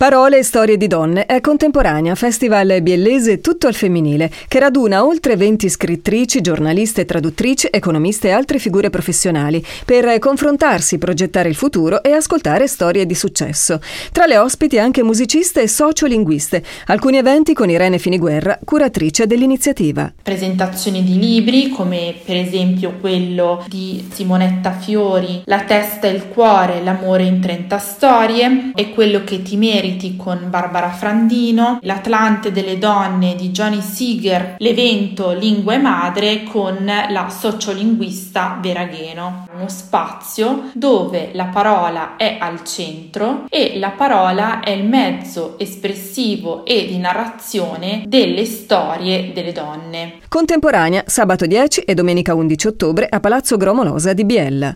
Parole e storie di donne è Contemporanea, festival biellese tutto al femminile, che raduna oltre 20 scrittrici, giornaliste, traduttrici, economiste e altre figure professionali per confrontarsi, progettare il futuro e ascoltare storie di successo. Tra le ospiti anche musiciste e sociolinguiste. Alcuni eventi con Irene Finiguerra, curatrice dell'iniziativa. Presentazioni di libri come per esempio quello di Simonetta Fiori, La testa e il cuore, l'amore in 30 storie, e quello che ti meriti con Barbara Frandino, L'Atlante delle donne di Johnny Seeger, l'evento Lingue Madre con la sociolinguista Vera Gheno. Uno spazio dove la parola è al centro e la parola è il mezzo espressivo e di narrazione delle storie delle donne. Contemporanea, sabato 10 e domenica 11 ottobre a Palazzo Gromolosa di Biella.